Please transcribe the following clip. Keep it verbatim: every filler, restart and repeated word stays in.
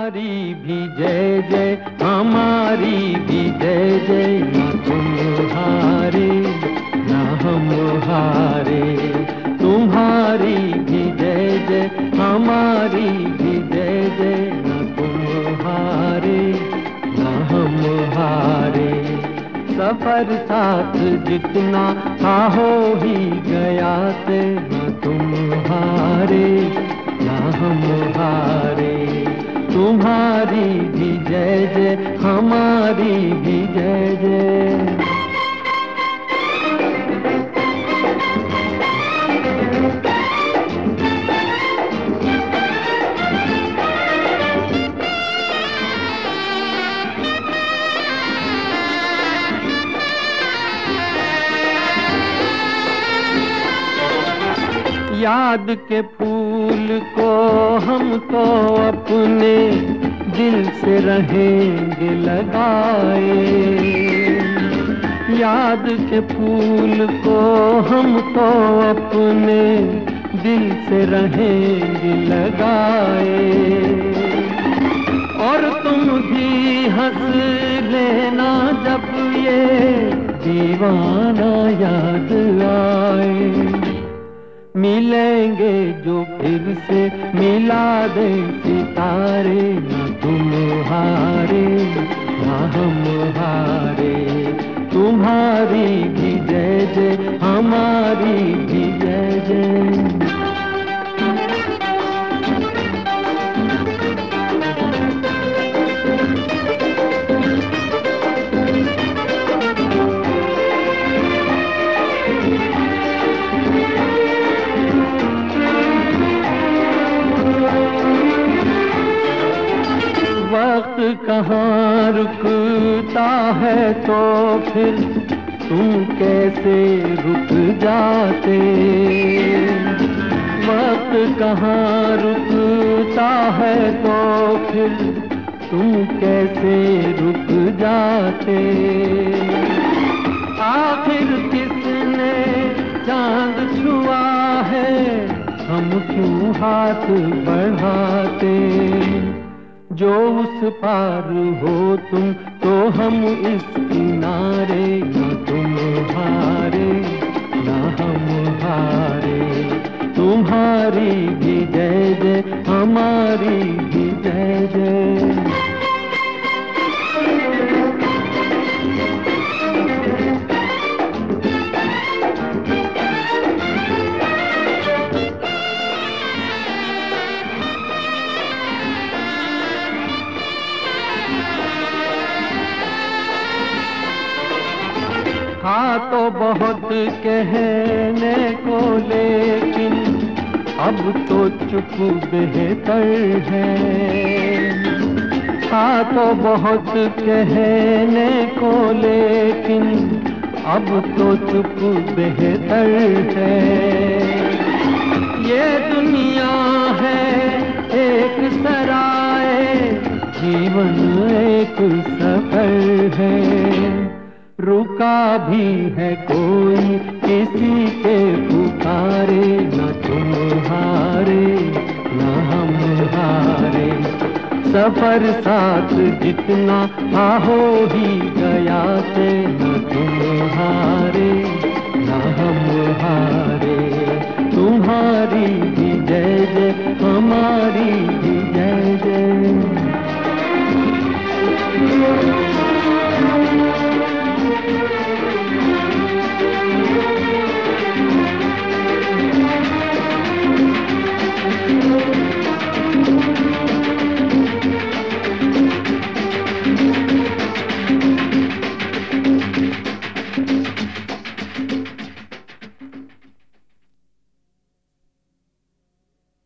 तुम्हारी भी जय जय, हमारी भी जय जय, ना तुम हारे ना हम हारे। तुम्हारी भी जय जय, हमारी भी जय जय, ना तुम हारे ना हम हारे। सफर साथ जितना था हो ही गया से, ना तुम हारे ना हम हारे। तुम्हारी भी जय जय, हमारी भी जय जय। याद के फूल को हम तो अपने दिल से रहेंगे लगाए। याद के फूल को हम तो अपने दिल से रहेंगे लगाए। और तुम भी हंस लेना जब ये दीवाना याद आए। मिलेंगे जो फिर से मिला दे सितारे, ना तुम हारे ना हम हारे। तुम्हारी भी जय जय, हमारी भी जय जय। वक्त कहाँ रुकता है तो फिर तुम कैसे रुक जाते। वक्त कहाँ रुकता है तो फिर तुम कैसे रुक जाते। आखिर किसने चांद छुआ है, हम क्यों हाथ बढ़ाते। जो उस पार हो तुम तो हम इस किनारे, ना तुम हारे ना हम हारे। तुम्हारी भी जय जय, हमारी भी जय जय। हाँ तो बहुत कहने को, लेकिन अब तो चुप बेहतर है। हाँ तो बहुत कहने को, लेकिन अब तो चुप बेहतर है। ये दुनिया है एक सराय, जीवन एक सफर है। रुका भी है कोई किसी के पुकारे, ना तुम हारे ना हम हारे। सफर साथ जितना था हो ही गया से, ना तुम हारे ना हम हारे। तुम्हारी भी जय जय, हमारी भी जय